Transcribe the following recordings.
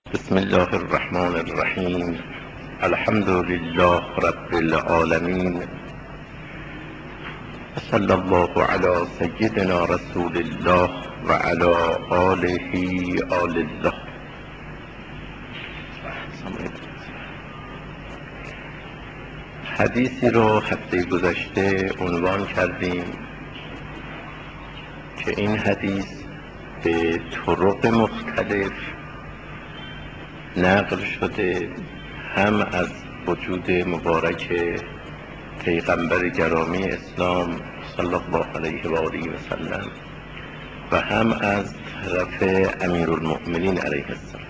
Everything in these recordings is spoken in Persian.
بسم الله الرحمن الرحیم. الحمد لله رب العالمین، صلی الله علی سیدنا رسول الله و علی آله آل الله. حدیثی رو هفته گذشته عنوان کردیم که این حدیث به طرق مختلف نقل شده، هم از وجود مبارک پیغمبر گرامی اسلام صلی الله علیه و آله و سلم و هم از طرف امیرالمؤمنین علیه السلام.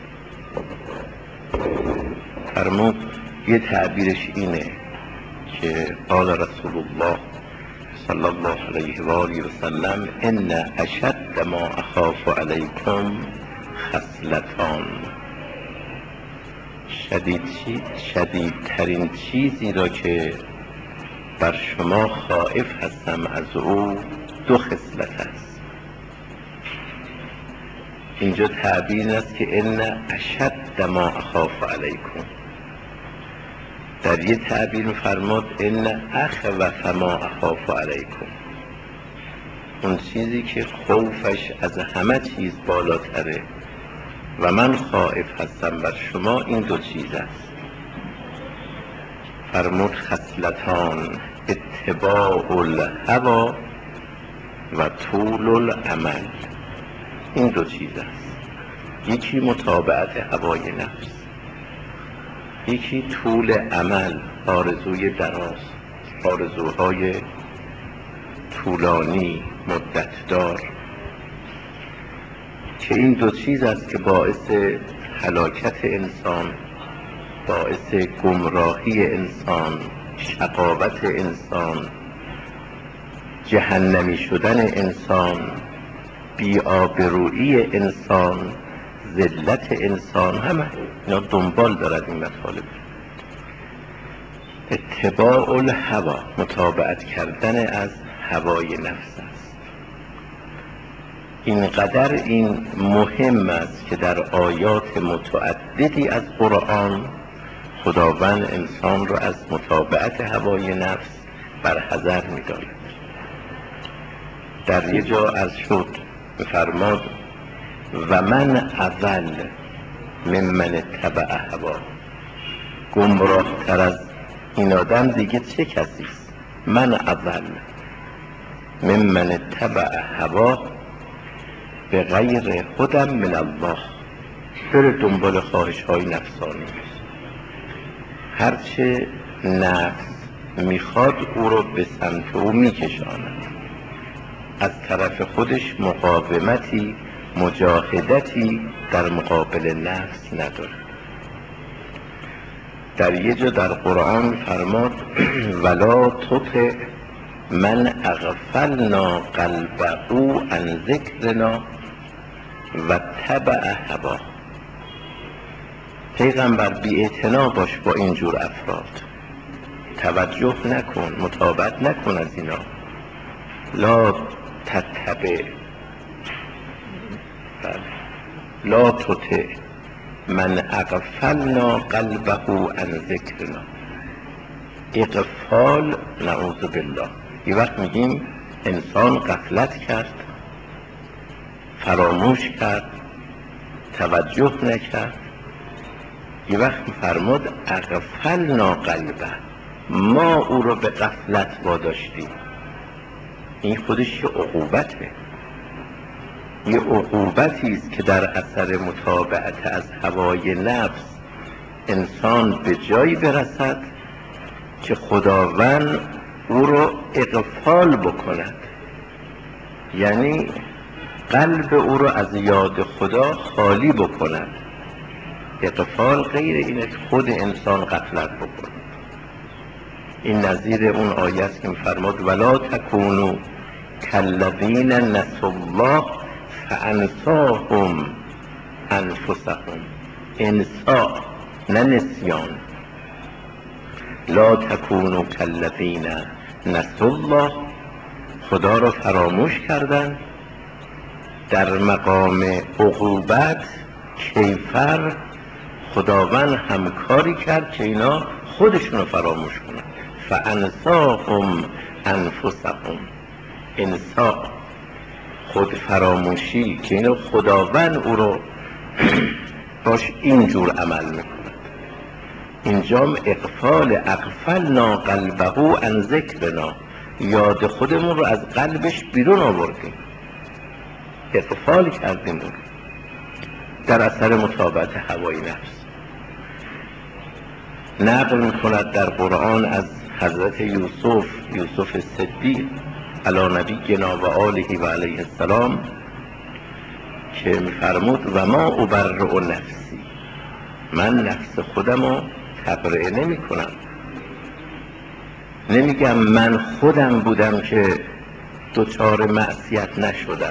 فرمود یه تعبیرش اینه که قال رسول الله صلی الله علیه و آله و سلم: ان اشد ما اخاف علیکم خصلتان. شدیدترین چیزی را که بر شما خائف هستم از او دو خصلت است. اینجا تعبیر است که ان اشد ما اخاف علیکم. در یه تعبیر فرمود ان اخوف ما اخاف علیکم. اون چیزی که خوفش از همه چیز بالاتره و من خائف هستم بر شما این دو چیز است. فرمود خصلتان: اتباع الهوی و طول الامل. این دو چیز است، یکی متابعت هوای نفس، یکی طول امل، آرزوی دراز، آرزوهای طولانی مدتدار، که این دو چیز است که باعث هلاکت انسان، باعث گمراهی انسان، شقاوت انسان، جهنمی شدن انسان، بی‌آبرویی انسان، ذلت انسان، همه اینا دنبال دارد این مطالب. اتباع الهوی، متابعت کردن از هوای نفس است. اینقدر این مهم است که در آیات متعددی از قرآن خداوند انسان را از متابعت هوای نفس برحذر می‌دارد. در یه جا از شد بفرماد: و من اضل ممن اتبع هواه. گمراه تر از این آدم دیگه چه کسی است؟ من اضل ممن اتبع هواه به غیر هدی من الله. بره دنبال خواهش های نفسانی، هرچه نفس میخواد او رو به سمت او میکشاند، از طرف خودش مقاومتی، مجاهدتی در مقابل نفس نداره. در یه جا در قرآن فرماد: ولا تطع من اغفلنا قلبه عن ذکرنا و اتبع هواه. پیغمبر بی‌اعتنا باش با اینجور افراد، توجه نکن، متابعت نکن از اینا. لا تتبع، لا تطع من اغفلنا قلبه عن ذکرنا. اغفال، نعوذ بالله، یه وقت میگیم انسان غفلت کرد، فراموش کرد، توجه نکرد. یه وقت فرمود اغفلنا قلبه، ما او رو به غفلت واداشتیم. این خودش یه عقوبته، یه عقوبتی است که در اثر متابعت از هوای نفس انسان به جایی برسد که خداوند او رو اغفال بکند، یعنی قلب او رو از یاد خدا خالی بکند. اغفال غیر اینه که خود انسان غفلت بکند. این نظیر اون آیه است که فرمود ولا تکونوا کالذین نسوا الله فانساهم انفسهم. انسا، نه نسیان. لا تکونوا کالذین نسوا الله، خدا را فراموش کردند. در مقام عقوبت کیفر خداوند همکاری کرد که اینا خودشونو فراموش کنن. فانساهم انفسهم، انسا خود فراموشی که اینو خداوند او رو باش اینجور عمل میکنه. اینجام اغفال، اغفلنا قلبه عن ذکرنا، یاد خودمون رو از قلبش بیرون آوردیم، اغفال کردیم رو در اثر متابعت هوای نفس. نقل میکند در قرآن از حضرت یوسف صدیق علی نبینا و آله و علیه السلام که میفرمود و ما ابرئ نفسی، من نفس خودم رو تبرئه نمی کنم، نمیگم من خودم بودم که دچار معصیت نشدم،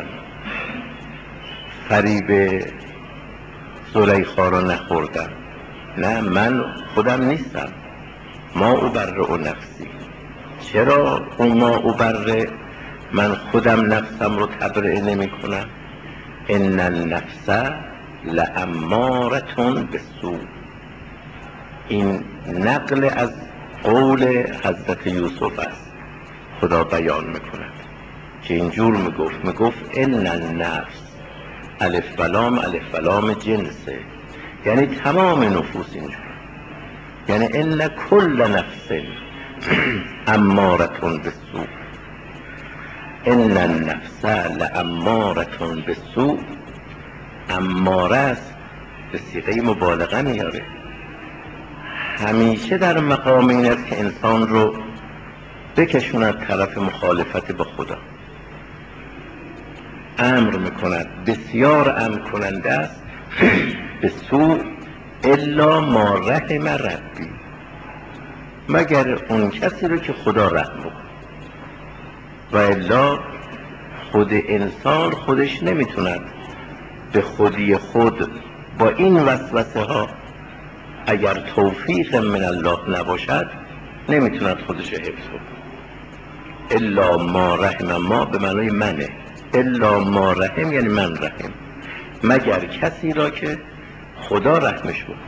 فریب زلیخا رو نخوردم، نه من خودم نیستم. ما ابرئ نفسی، چرا اون ما ابرئ من خودم نفسم رو تبرئه نمی کنم؟ ان النفس لاماره بالسوء، این نقل از قول حضرت یوسف است. خدا بیان میکند که اینجور میگفت ان النفس، الف و لام، الف و لام جنسه، یعنی تمام نفوس اینجور، یعنی ان کل نفس اماره بالسوء، ان النفس لاماره بالسوء. اماره است به صیغه مبالغه میاره، همیشه در مقام این است که انسان رو بکشوند طرف مخالفت با خدا. امر میکند، بسیار امر کننده است به سوء الا ما رحم ربی، مگر اون کسی رو که خدا رحم بکنه، و الا خود انسان خودش نمیتوند به خودی خود با این وسوسه ها، اگر توفیق من الله نباشد نمیتوند خودش حفظ کنه. الا ما رحم، ما به معنای منه، الا ما رحم یعنی من رحم، مگر کسی را که خدا رحمش بکنه.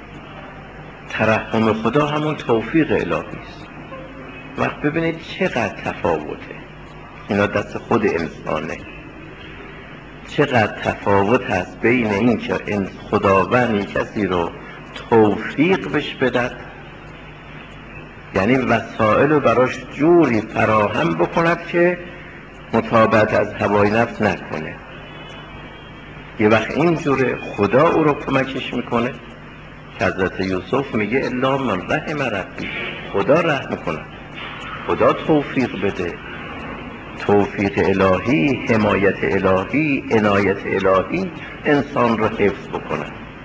ترحم خدا همون توفیق الهی است. وقت ببینید چقدر تفاوته، اینا دست خود انسانه. چقدر تفاوت هست بین این که خداوند کسی رو توفیق بش بدد، یعنی وسائل رو براش جوری فراهم بکند که مطابقت از هوای نفس نکنه. یه وقت اینجوره خدا او رو کمکش میکنه که حضرت یوسف میگه الا من رحم ربی، خدا رحم کنه، خدا توفیق بده، توفیق الهی، حمایت الهی، عنایت الهی انسان رو حفظ بکنه.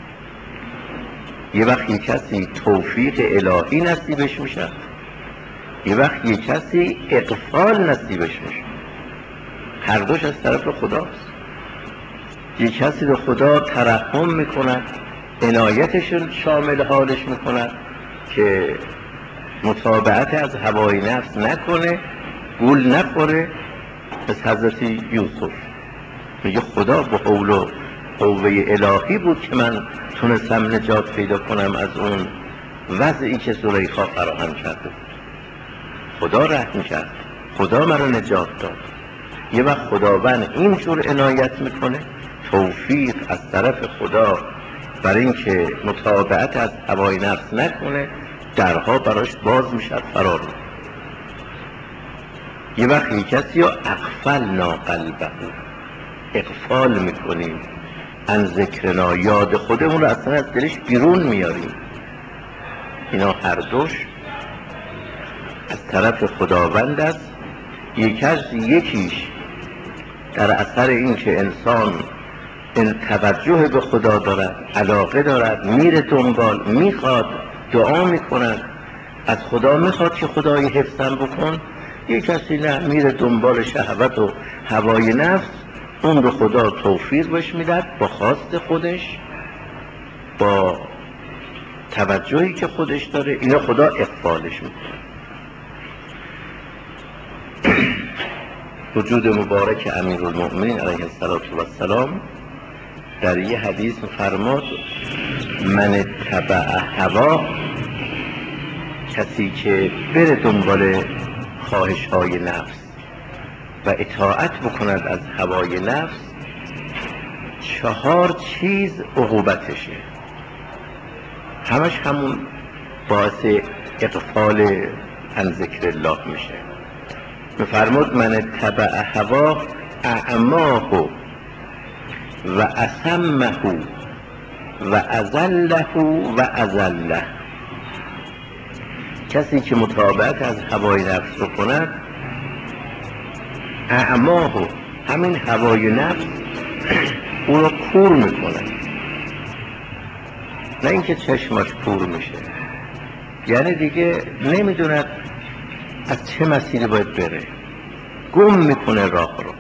یه وقت یک کسی توفیق الهی نصیبش میشه، یه وقت یک کسی اغفال نصیبش میشه، هر دوش از طرف خداست. یک کسی رو خدا ترحم میکند، عنایتشون شامل حالش میکند که متابعت از هوای نفس نکنه، گول نخوره. مثل حضرت یوسف میگه خدا به حول و قوه الهی بود که من تونستم نجات پیدا کنم از اون وضعی که زلیخا فراهم کرده بود. خدا رحم کرد، خدا مرا نجات داد. یه وقت خداوند اینجور عنایت میکنه، توفیق از طرف خدا برای اینکه متابعت از هوای نفس نکنه، درها براش باز میشد، فرار میکنه. یه وقت یک کسی رو اغفلنا قلبه، اغفال میکنیم عن ذکرنا، یاد خودمون رو اصلا از دلش بیرون میاریم. اینا هر دوش از طرف خداوند است. یکیش در اثر این که انسان این توجه به خدا دارد، علاقه دارد، میره دنبال، میخواد، دعا میکند، از خدا میخواد که خدای حفظم بکن. یک کسی نه، میره دنبال شهوت و هوای نفس، اون رو خدا توفیق بهش میداد با خواست خودش، با توجهی که خودش داره، اینو خدا اغفالش میکنه. وجود مبارک امیرالمؤمنین علیه السلام در یه حدیث فرمود من اتبع هوا، کسی که بره دنبال خواهش های نفس و اطاعت بکند از هوای نفس، 4 چیز عقوبتشه، همش همون باعث اغفال عن ذکر الله میشه. میفرمود من اتبع هوا اعماه و اسمه و اذله و اذله. کسی که مطابقت از هوای نفس رو کند، اعماه، همین هوای نفس او رو کور میکنه، نه اینکه چشمش کور میشه، یعنی دیگه نمیدوند از چه مسیری باید بره، گم میکنه راه رو.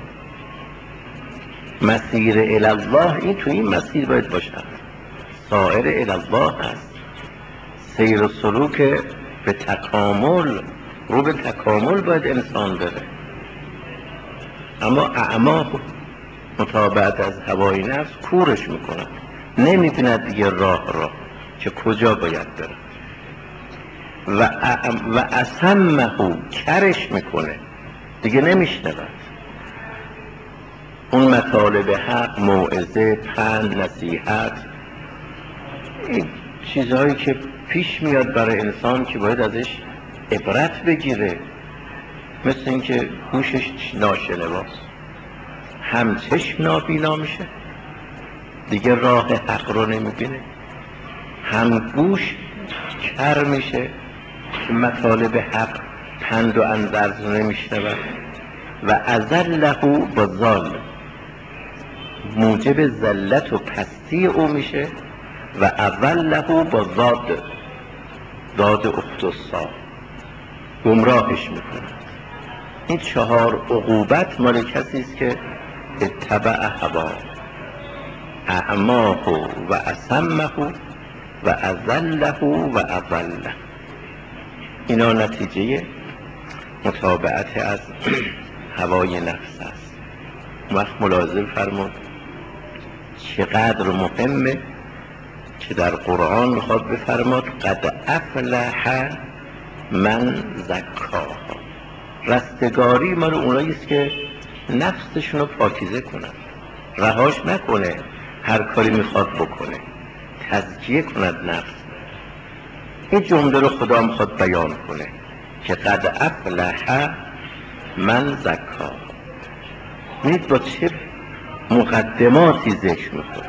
مسیر الله این تو این مسیر باید باشد، سائر الله هست، سیر و سلوک به تکامل، رو به تکامل باید انسان بره. اما اعماه، مطابقت از هوای نفس کورش میکنه، نمیبیند دیگه راه را که کجا باید بره. و اسمه، کرش میکنه، دیگه نمیشنود اون مطالب حق، موعظه، پند، نصیحت، این چیزهایی که پیش میاد برای انسان که باید ازش عبرت بگیره. مثل اینکه گوشش ناشنواست، هم چشم نابینا میشه دیگه راه حق رو نمیبینه، هم گوش کر میشه که مطالب حق، پند و اندرز رو نمیشنود. و اذله با ذل، موجب ذلت و پستی او میشه. و اذله با ضاد، ضاد اخت الصاد، گمراهش میکنه. این 4 عقوبت مال کسی است که اتبع هوا، اعماه و اسمه و اذله و اضله. اینا نتیجه متابعت از هوای نفس است. وقت ملاحظه فرمود چقدر مهمه که در قرآن میخواد بفرماد قد افلح من زکاها. رستگاری مال اونایی است که نفسشون رو پاکیزه کنن، رهاش نکنه هر کاری میخواد بکنه، تزکیه کند نفس. این جمله رو خدا میخواد بیان کنه که قد افلح من زکاها. میدید با چه مقدماتی ذکر میکنه،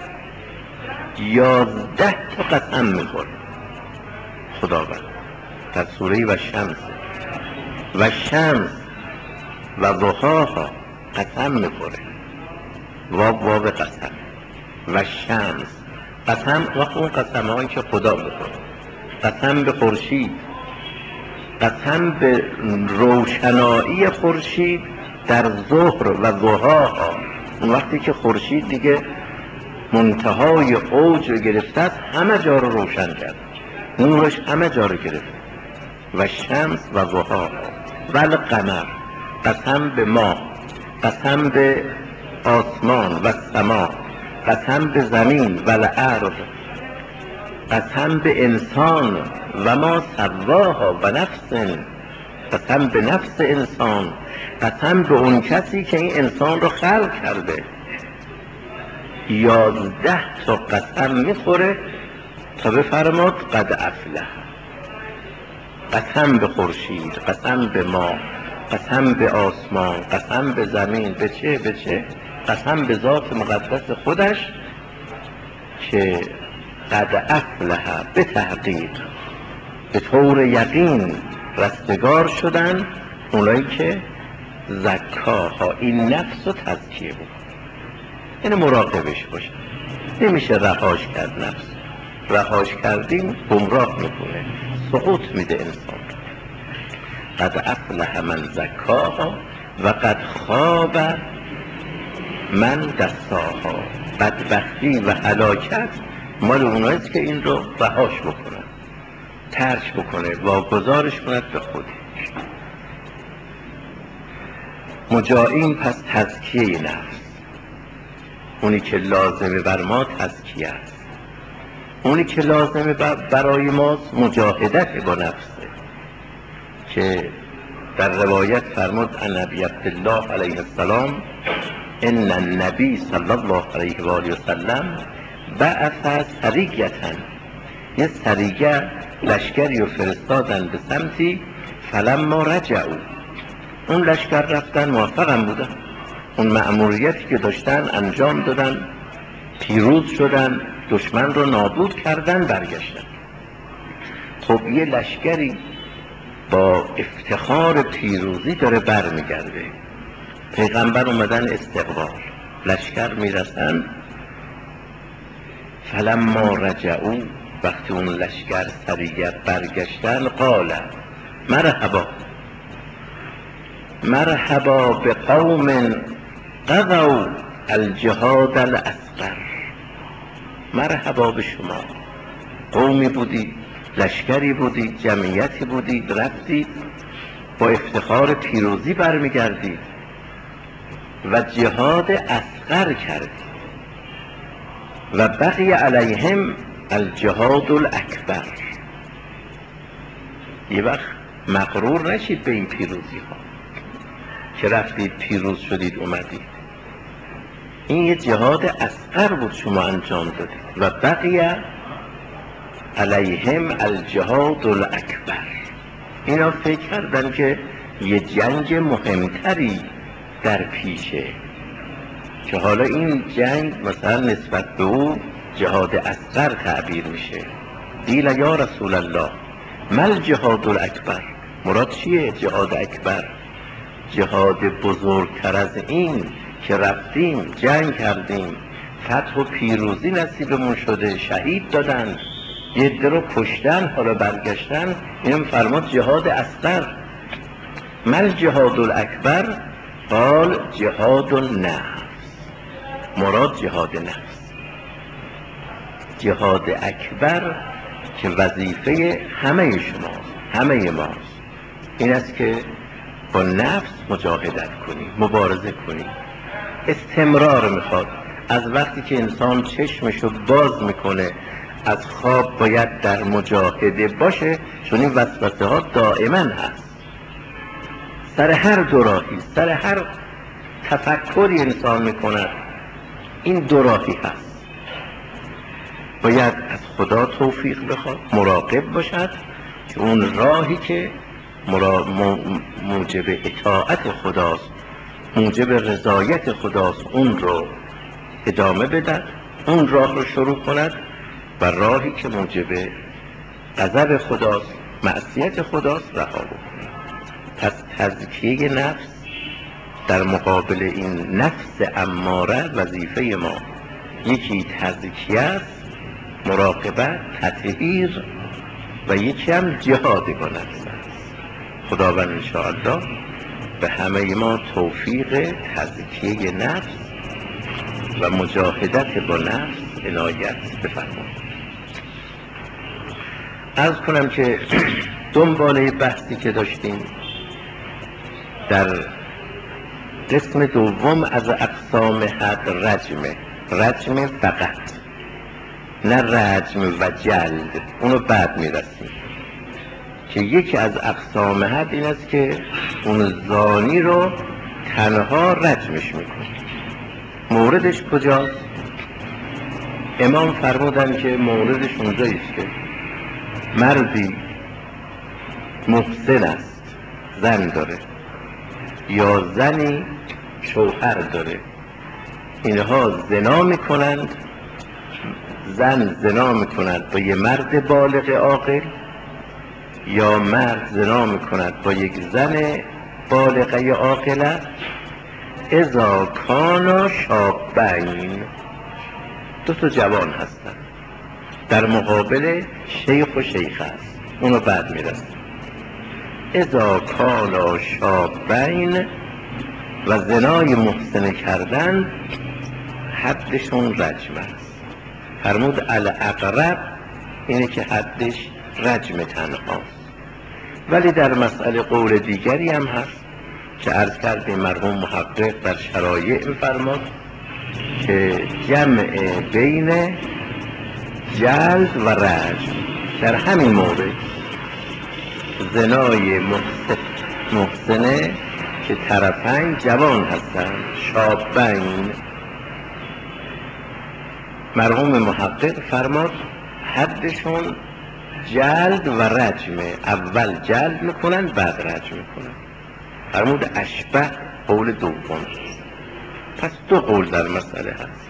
11 تا قسم میخوره خداوند در سوره و شمس. و شمس و ضحاها قسم میخوره، واو قسم. و شمس قسم، وقت اون قسم هایی که خدا میخوره، قسم به خورشید، قسم به روشنایی خورشید در ظهر و ضحاها، اون وقتی که خورشید دیگه منتهای اوج رو گرفته است، همه جا رو روشن کرد، نورش همه جا رو گرفته. و شمس و ضحاها و القمر، قسم به ماه، قسم به آسمان و سما، قسم به زمین و الارض، قسم به انسان و ما سواها و نفس، قسم به نفس انسان، قسم به اون کسی که این انسان رو خلق کرده. 11 تا قسم میخوره تا بفرماد قد افلح. قسم به خورشید، قسم به ماه، قسم به آسمان، قسم به زمین، به چه؟ قسم به ذات مقدس خودش که قد افلح، به تحقیق، به طور یقین رستگار شدن اونایی که زکاها، این نفس رو تزکیه بود، یعنی مراقبش باشه. نمیشه رهاش کرد نفس، رهاش کردیم گمراه میکنه، سقوط میده انسان. قد افلح من زکاها و قد خواب من دساها. بدبختی و هلاکت مال اوناییست که این رو رهاش بکنن، ترک بکنه، واگذارش کند به خودی. مجاهین پس تزکیه نفس، اونی که لازمه بر ما تزکیه است. اونی که لازمه برای ماست مجاهدت با نفسه، که در روایت فرمود ان ابی عبدالله علیه السلام ان النبی صلی الله علیه و آله و سلم بعث سرییةً، یه سرییه لشکری رو فرستادن به سمتی، فلما رجعوا، اون لشکر رفتن موفقم بودن، اون مأموریتی که داشتن انجام دادن، پیروز شدن، دشمن رو نابود کردن، برگشتن. خب یه لشکری با افتخار پیروزی داره برمیگرده، پیغمبر اومدن استقبال، لشکر میرسن، فلما رجعوا، وقتی اون لشکر سریع برگشتن، قال مرحبا مرحبا بقوم قضوا الجهاد الاصغر، مرحبا به شما، قومی بودید، لشکری بودید، جمعیتی بودید، رفتید با افتخار پیروزی برمیگردید و جهاد اصغر کردید و بقی علیهم الجهاد الاکبر. یه وقت مغرور نشید به این پیروزی ها که رفتید پیروز شدید اومدید، این یه جهاد اصغر بود شما انجام دادید و بقی علیهم الجهاد الاکبر. اینا فکر کردن که یه جنگ مهمتری در پیشه، که حالا این جنگ مثلا نسبت به او جهاد اصغر تعبیر میشه. قیل یا رسول الله ما الجهاد الاکبر، مراد چیه جهاد اکبر؟ جهاد بزرگتر از این که رفتیم جنگ کردیم، فتح و پیروزی نصیبمون شده، شهید دادن، یه عده رو کشتن، حالا برگشتن، اینم فرمود جهاد اصغر. ما الجهاد الاکبر؟ قال جهاد النفس، مراد جهاد نفس. جهاد اکبر که وظیفه همه شماست، همه ماست، این است که با نفس مجاهدت کنی، مبارزه کنی. استمرار میخواد، از وقتی که انسان چشمشو باز میکنه از خواب باید در مجاهده باشه، چون این وسوسه ها دائما هست، سر هر دوراهی، سر هر تفکری انسان میکند این دوراهی هست. باید از خدا توفیق بخواد، مراقب باشد که اون راهی که موجب اطاعت خداست، موجب رضایت خداست، اون رو ادامه بدد، اون راه رو شروع کند، و راهی که موجب غضب خداست، معصیت خداست، رها بکنه. پس تزکیه نفس در مقابل این نفس اماره وظیفه ما یکی تزکیه است، مراقبت، تطهیر، و یکی هم جهاد با نفس است. خداوند انشاءالله به همه ما توفیق تزکیه نفس و مجاهدت با نفس عنایت بفرماید. عرض کنم که دنباله بحثی که داشتیم در قسم دوم از اقسام حد رجم فقط، نه رجم و جلد، اونو بعد میرسیم، که یکی از اقسام حد این است که اون زانی رو تنها رجمش میکنه. موردش کجاست؟ امام فرمودن که موردش اونجاییست که مردی محسن است، زن داره، یا زنی شوهر داره، اینها زنا میکنند، زن زنا میکند با یه مرد بالغ عاقل، یا مرد زنا میکند با یک زن بالغه عاقله، اذا کانا شابین، دو تا جوان هستن، در مقابل شیخ و شیخه است، اونو بعد میرسن. اذا کانا شابین و زنای محسن کردن حدشون رجم است. فرمود الاقرب اینه که حدش رجم تنهاست. ولی در مسئله قول دیگری هم هست که عرض کردیم مرحوم محقق در شرایع فرمود که جمع بین جلد و رجم. در همین مورد زنای محسنه که طرفین جوان هستند، شابین، مرحوم محقق فرماد حدشون جلد و رجمه، اول جلد میکنن بعد رجم میکنن. فرمود اشبه قول دوم. پس دو قول در مسئله هست.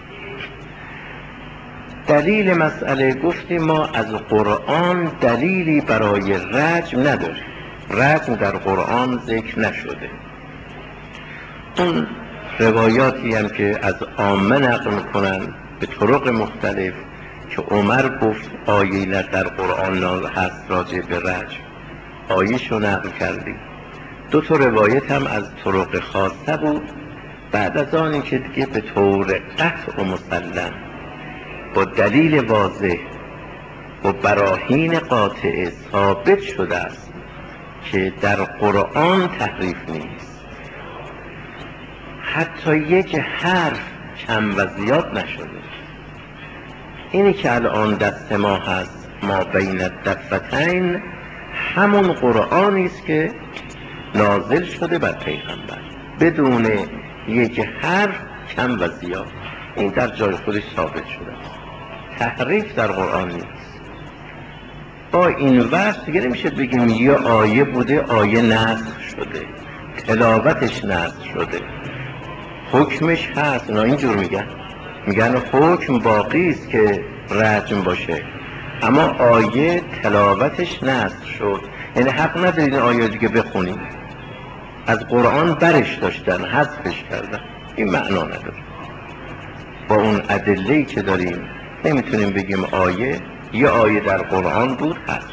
دلیل مسئله گفتیم ما از قرآن دلیلی برای رجم نداریم. رجم در قرآن ذکر نشده. اون روایاتی هم که از عامه نقل میکنن به طرق مختلف که عمر گفت آیه در قرآن هست راجع به رجم، آیه‌شو نقل کردیم. دو تا روایت هم از طرق خاصه بود. بعد از آن که دیگه به طور قطع و مسلم با دلیل واضح و براهین قاطع ثابت شده است که در قرآن تحریف نیست، حتی یک حرف کم و زیاد نشده. اینی که الان دست ما هست ما بین الدفتین همون قرآنی است که نازل شده بر پیغمبر بدون یک حرف کم و زیاد. این در جای خودش ثابت شده است. تحریف در قرآن نیست. با این وصف دیگه نمیشه بگیم یه آیه بوده آیه نسخ شده، تلاوتش نسخ شده، حکمش هست. اونا اینجور میگن حکم باقی است که رجم باشه، اما آیه تلاوتش نسخ شد، یعنی حق ندارید این آیه دیگه بخونید. از قرآن برش داشتن، حذفش کردن. این معنا نداره. با اون ادله‌ای که داریم نمیتونیم بگیم یه آیه در قرآن بود هست.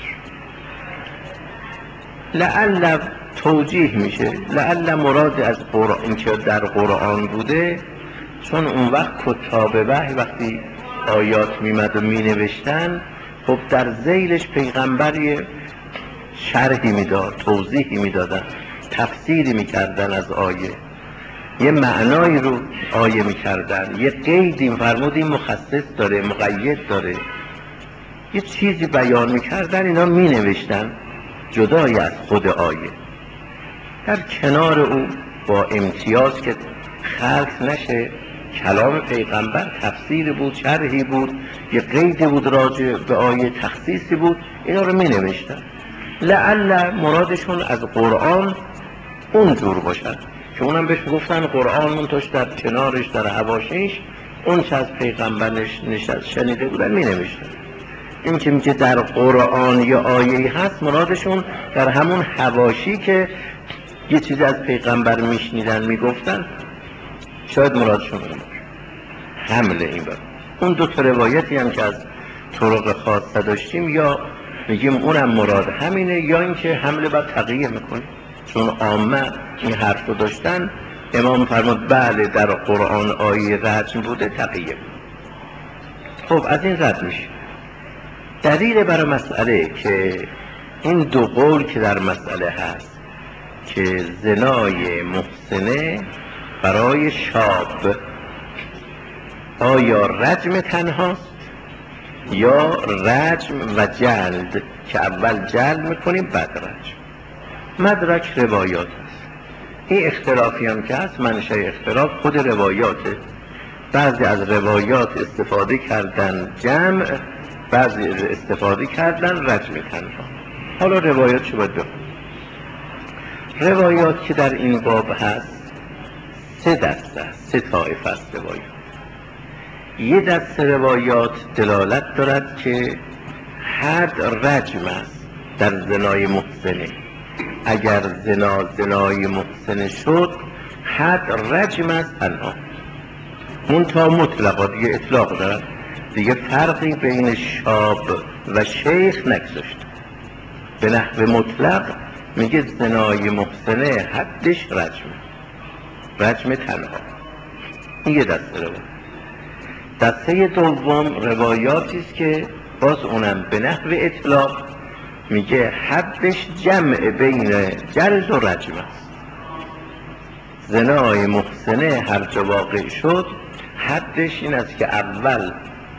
لعل توجیه میشه، لعل مراد از قرآن که در قرآن بوده، چون اون وقت کتاب وحی وقتی آیات میمد و مینوشتن، خب در ذیلش پیغمبری شرحی میداد، توضیحی میدادن، تفسیری میکردن از آیه، یه معنایی رو آیه میکردن، یه قیدی فرمودیم مخصص داره، مقید داره، یه چیزی بیان میکردن، اینا مینوشتن جدای از خود آیه. در کنار او با امتیاز که خلق نشه کلام پیغمبر، تفسیری بود، شرحی بود، یه قیدی بود راجع به آیه، تخصیصی بود، اینا رو مینوشتن. لعل مرادشون از قرآن اونجور باشد که اونم بهش گفتن قرآن، منتاش در کنارش در حواشیش اون چه از پیغمبر نشد شنیده بودن می نوشتن. این که میگه در قرآن یه آیه هست، مرادشون در همون حواشی که یه چیزی از پیغمبر میشنیدن میگفتن، شاید مرادشون اون باشه. حمل این بر اون دو تا روایتی هم که از طرق خاصه داشتیم، یا میگیم اونم مراد همینه، یا اینکه حمله بر تقیه میکنیم، چون عامه این حرف رو داشتن. امام فرمود بله در قرآن آیه رجم بوده، تقیه. خب از این رد میشه. دلیل برای مسئله که این دو قول که در مسئله هست که زنای محسنه برای شاب آیا رجم تنهاست یا رجم و جلد، که اول جلد میکنیم بعد رجم. مدرک روایات هست. این اختلافی هم که هست منشأ اختلاف خود روایاته. بعضی از روایات استفاده کردن جمع، بعضی استفاده کردن رجم تنها. حالا روایات چه باید بخونیم؟ روایات که در این باب هست سه دسته است، سه طایفه است روایات. یه دست روایات دلالت دارد که حد رجم است در زنای محسنه. اگر زنای محسنه شد حد رجم است تنها. منتها مطلقا دیگه اطلاق دارد، دیگه فرقی بین شاب و شیخ نگذاشت. به نحو مطلق میگه زنای محسنه حدش رجم تنها. این یه دسته روایت. دسته دوم روایاتی است که باز اونم به نحو اطلاق میگه حدش جمع بین جلد و رجم است. زنای محسنه هر جا واقع شد حدش این است که اول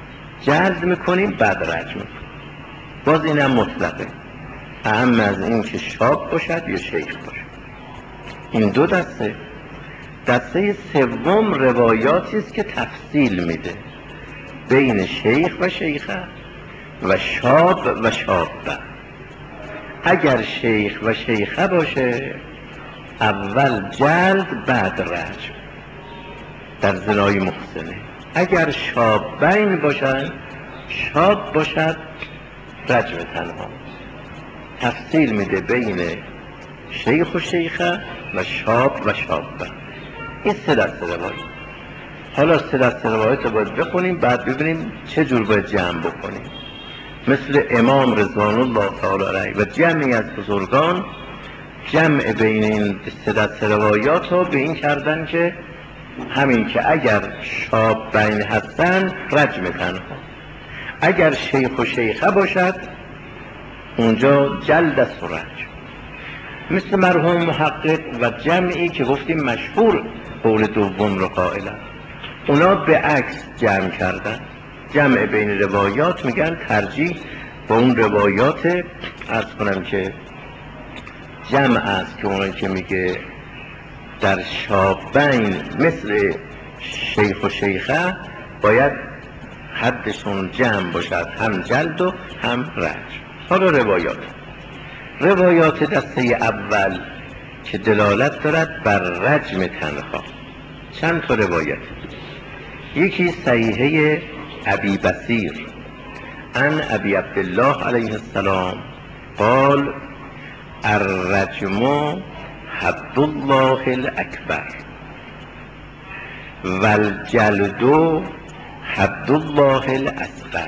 جلد میکنیم بعد رجم میکنیم. باز اینم مطلقه، اهم از این که شاب باشد یا شیخ باشد. این دو دسته. دسته سوم روایاتی است که تفصیل میده بین شیخ و شیخه و شاب و شابه. اگر شیخ و شیخه باشه اول جلد بعد رجم در زنای محسنه. اگر شابین باشن، شاب باشد رجم تنها. تفصیل میده بین شیخ و شیخه و شاب و شابه. این سه دسته روایت. حالا سه دسته روایت رو باید بخونیم بعد ببینیم چه جور باید جمع بکنیم. مثل امام رضوان الله تعالی علیه و جمعی از بزرگان جمع بین این سه دسته روایات رو به این کردن که همین که اگر شاب بین هستن رجم تنها، اگر شیخ و شیخه باشد اونجا جلد است و رجم. مثل مرحوم محقق و جمعی که گفتیم مشهور قول دوم رو قائلن، اونا به عکس جمع کردن. جمع بین روایات میگن ترجیح با اون روایات عرض کنم که جمع است که اونایی که میگه در شابین مثل شیخ و شیخه باید حدشون جمع باشد، هم جلد و هم رجم. حالا روایات دسته اول که دلالت دارد بر رجم تنها، چند تا روایت. یکی صحیحه ابی بصیر عن ابی عبدالله علیه السلام قال الرجم حد الله الاکبر والجلد حد الله الاصغر.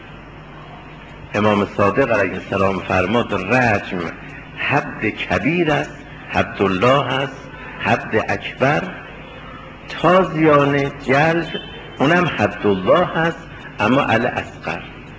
امام صادق علیه السلام فرماد رجم حد کبیر است، حد الله است، حد اکبر، تازیانه جلد اونم حد الله هست اما الاصغر.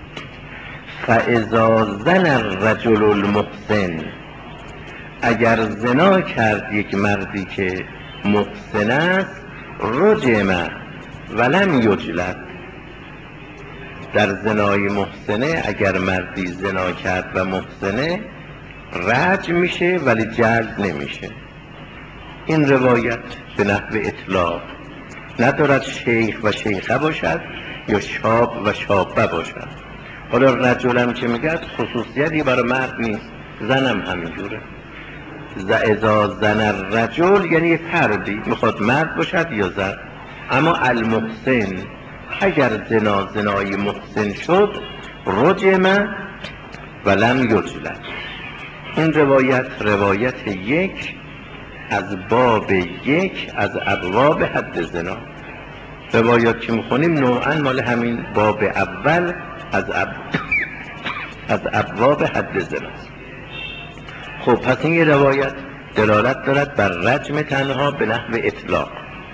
فاذا زنى الرجل المحسن، اگر زنا کرد یک مردی که محسن است، رجم ولم یجلد. در زنای محسنه اگر مردی زنا کرد و محسنه رجم میشه ولی جلد نمیشه. این روایت به نحو اطلاق ندارد شیخ و شیخه باشد یا شاب و شابه باشد. حالا رجلم که میگه خصوصیتی برای مرد نیست، زنم همینجوره. اذا زن الرجل یعنی فردی میخواد مرد باشد یا زن. اما المحسن اگر زنای محسن شد رجم ولم یجلد. این روایت یک از باب یک از ابواب حد زنا. روایات که میخونیم نوعا مال همین باب اول از ابواب حد زنا. خب پس این یه روایت دلالت دارد بر رجم تنها به نحو اطلاق.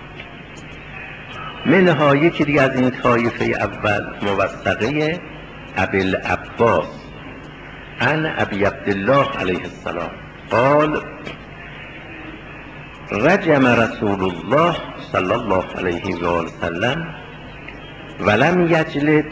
منها یکی دیگه از این طایفه اول موثقه ابی العباس عن ابی عبدالله علیه السلام قال رجم رسول الله صلی الله علیه و آله وسلم ولم یجلد.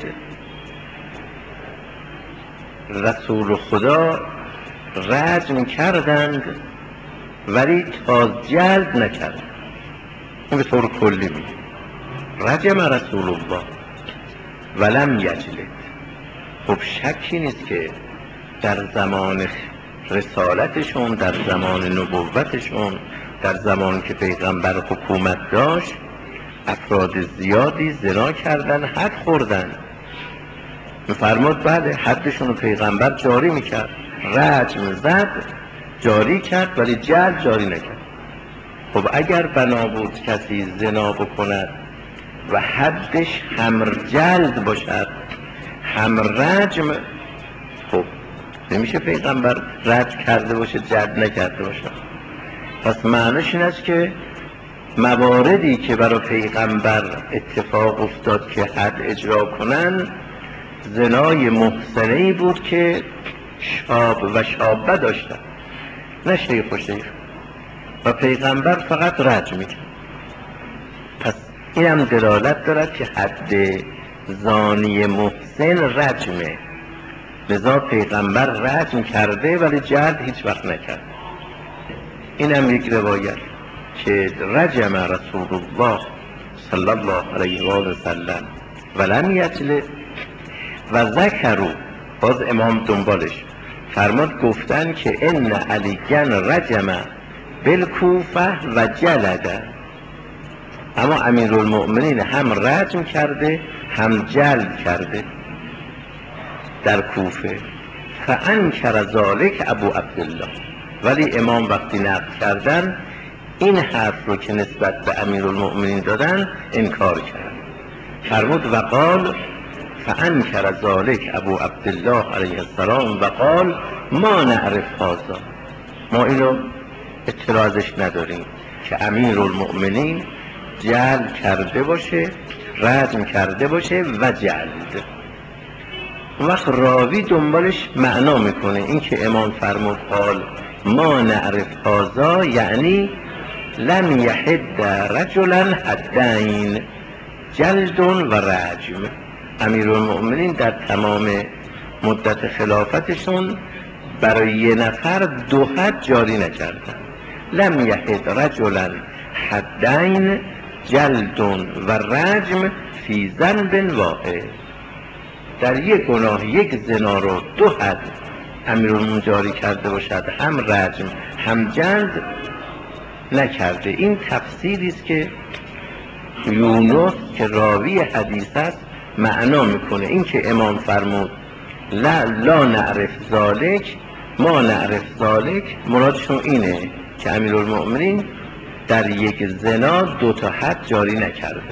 رسول خدا رجم کردند ولی تا جلد نکردند. این به طور کلی میگه رجم رسول الله ولم یجلد. خب شکی نیست که در زمان رسالتشون، در زمان نبوتشون، در زمان که پیغمبر حکومت داشت، افراد زیادی زنا کردن، حد خوردن. میفرماد بله حدشون رو پیغمبر جاری میکرد، رجم زد جاری کرد ولی جلد جاری نکرد. خب اگر بنا بود کسی زنا بکند و حدش هم جلد باشد هم رجم، خب نمیشه پیغمبر رجم کرده باشه جلد نکرده باشه. پس معنیش این است که مواردی که برای پیغمبر اتفاق افتاد که حد اجرا کنن، زنای محسنه‌ای بود که شاب و شابه داشتن، نه شیخ و شیخ، و پیغمبر فقط رجم میکرد. پس این هم دلالت دارد که حد زانی محسن رجمه، لذا پیغمبر رجم کرده ولی جلد هیچ وقت نکرد. این هم یک روایت که رجم رسول الله صلی الله علیه و آله وسلم ولم یجلد و ذکروا، باز امام دنبالش فرمود گفتن که ان علیگن رجم بالکوفه و جلده، اما امیرالمؤمنین هم رجم کرده هم جلد کرده در کوفه. فانکر ذلک ابو عبدالله، ولی امام وقتی نقل کردن این حرف رو که نسبت به امیرالمؤمنین دادن انکار کرد. فرمود و قال فانکر ذلک ابو عبدالله علیه السلام و قال ما نعرف هذا، ما اینو اطلاعش نداریم که امیرالمؤمنین جلد کرده باشه، رجم کرده باشه و جلد. وقت راوی دنبالش معنا میکنه، این که امام فرمود قال ما نعرف هذا یعنی لم یحد رجلا حدین جلد و رجم. امیرالمؤمنین در تمام مدت خلافتشون برای یه نفر 2 حد جاری نکردن. لم یحد رجلا حدین جلد و رجم فی ذنب واحد، در یک گناه یک زنا رو 2 حد امیرالمؤمنین جاری کرده باشد، هم رجم هم جلد نکرده. این تفسیری است که یونس که راوی حدیث است معنا میکنه. این که امام فرمود لا نعرف ذالک ما نعرف ذالک، مرادشون اینه که امیرالمؤمنین در یک زنا 2 تا حد جاری نکرده.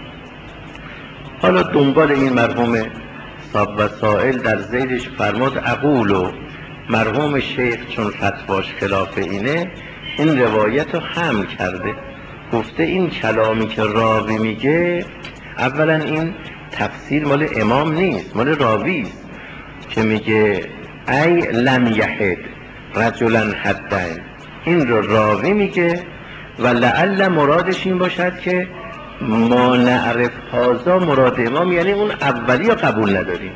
حالا دنبال این مرحوم صاحب وسائل در زیرش فرمود اقولو، مرحوم شیخ چون فتواش خلاف اینه این روایت رو حمل کرده، گفته این کلامی که راوی میگه اولا این تفسیر مال امام نیست، مال راوی است که میگه ای لم یحد رجلا حدین، این رو راوی میگه و لعل مرادش این باشد که ما نعرف هذا مراد امام یعنی اون اولی رو قبول نداریم.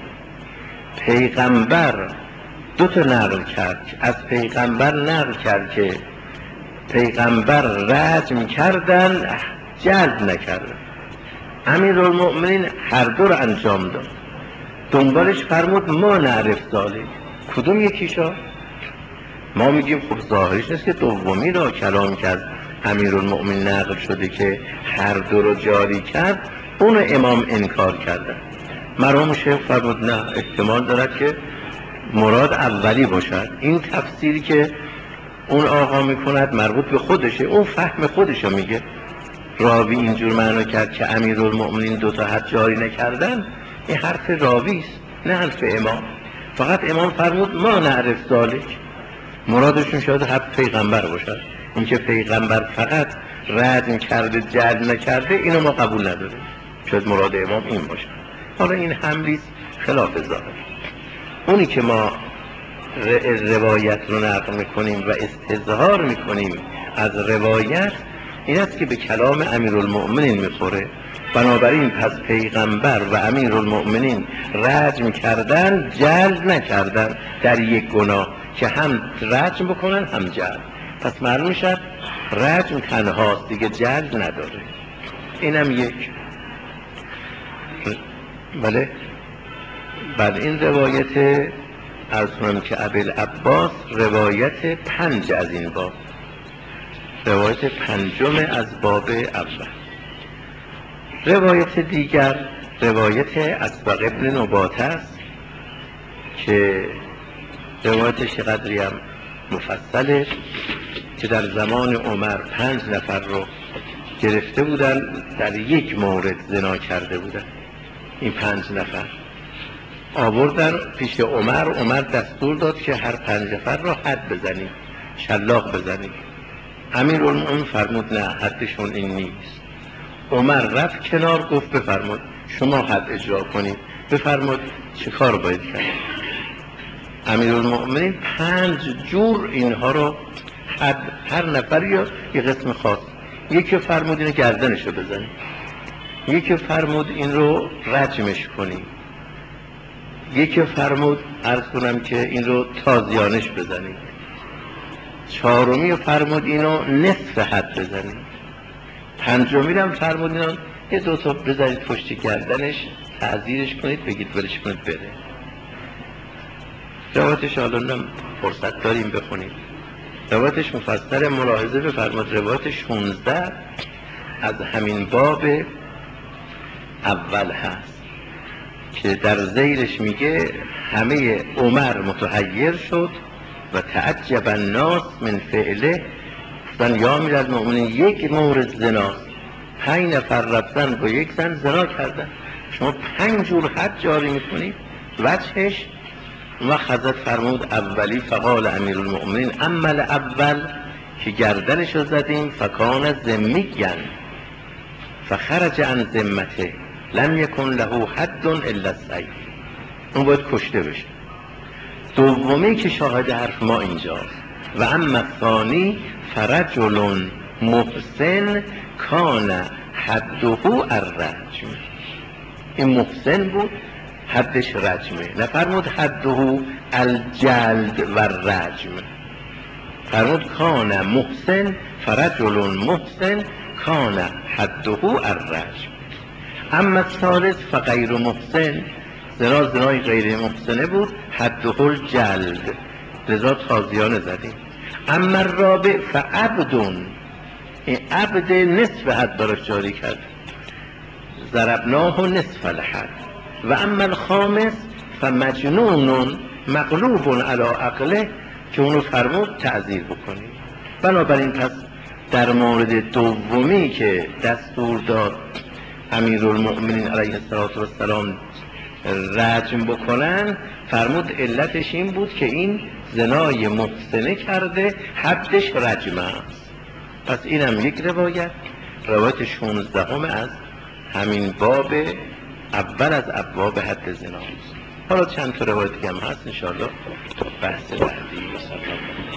پیغمبر 2 تا نقل کرد، از پیغمبر نقل کرد که پیغمبر رجم کردن جلد نکردن، امیرالمؤمنین هر 2 رو انجام داد. دنبالش فرمود ما نعرف ذالک، کدوم یکیشا؟ ما میگیم خب ظاهرش نیست که دومی را کلام کرد امیرالمؤمنین نقل شده که هر 2 رو جاری کرد، اون امام انکار کرده. مرحوم شیخ فرمود نه، احتمال دارد که مراد اولی باشد. این تفسیری که اون آقا میکند مربوط به خودشه، اون فهم خودشو میگه. راوی اینجور معنا کرد که امیرالمؤمنین 2 تا حد جاری نکردن، این حرف راوی است نه حرف امام. فقط امام فرمود ما نعرف ذالک، مرادشون شاید حرف پیغمبر باشد. این که پیغمبر فقط رجم کرده جلد نکرده اینو ما قبول نداریم، شاید مراد امام این باشه. حالا این حملیست خلاف ظاهر. اونی که ما روایت رو نقل میکنیم و استظهار میکنیم از روایت این است که به کلام امیرالمؤمنین میخوره. بنابراین پس پیغمبر و امیرالمؤمنین رجم کردن جلد نکردن در یک گناه که هم رجم بکنن هم جلد، پس معلوم میشه رجم تنهاست دیگه، جلد نداره. اینم یک. بله بعد این روایت از کنم که ابوالعباس روایت 5 از این باب، روایت 5 از باب اول. روایت دیگر روایت اسبق ابن نباته است که روایتش قدری هم مفصله که در زمان عمر 5 نفر رو گرفته بودن در یک مورد زنا کرده بودن. این 5 نفر آوردن پیش عمر، عمر دستور داد که هر 5 نفر را حد بزنید، شلاق بزنید. امیرالمؤمنین فرمود نه حدشون این نیست. عمر رفت کنار گفت بفرمود شما حد اجرا کنید، بفرمود چه کار باید کرد. امیرالمؤمنین 5 جور اینها رو حد، هر نفر یا یه قسم خاص. یکی فرمود اینو گردنشو بزنید، یکی فرمود این رو رجمش کنیم، یکی فرمود عرض کنم که این رو تازیانش بزنیم، چهارمی فرمود اینو نصف حد بزنیم، پنجمی هم فرمود اینو یه دو تا بزنید پشت گردنش تعزیرش کنید بگید ولش کنید بره. روایتش حالا فرصت داریم بخونید، روایتش مفصل، ملاحظه بفرمایید روایت 16 از همین باب اول هست که در ذیلش میگه همه عمر متحیر شد و تعجب الناس من فعله، گفتن یا امیرالمؤمنین یک مورد زناست، 5 نفر رفتن با یک زن زنا کردن، شما 5 جور حد جاری میکنید وجهش. و حضرت فرمود اولی فقال امیرالمؤمنین عمل اول که گردنشو زدیم فکان ذمیًا فخرج عن ذمته لم یکن له حد الا السیف، اون باید کشته بشه. دومی که شاهد حرف ما اینجاست و اما الثانی فرجل محسن کان حده الرجم، این محسن بود حدش رجمه، نفرمود حده الجلد و الرجم، فرمود کان محسن فرجل محسن کان حده الرجم. اما الثالث فغیر محسن، زنای غیر محسنه بود، حده الجلد، لذا تازیانه زدیم. اما الرابع فعبد، این عبد نصف حد براش جاری کرد، ضربناه نصف الحد. و اما الخامس فمجنون مغلوب علی عقله، که اونو فرمود تعزیر بکنی. بنابراین پس در مورد دومی که دستور داد امیرالمؤمنین علیه السلام رجم بکنن، فرمود علتش این بود که این زنای محسنه کرده حدش رجم است. پس اینم یک روایت 16 از همین باب اول از ابواب حد زناست. حالا چند تا روایت هم هست انشاءالله بحث بعدی.